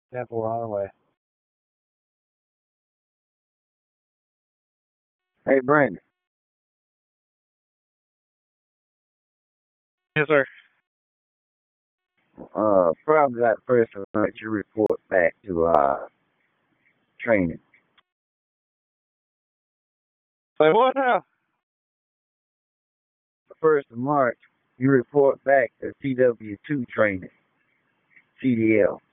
Temple Runaway. Hey, Brandon, Yes, sir. probably like first of all, you report back to training. Say what now? The 1st of March, you report back to CW2 training, CDL.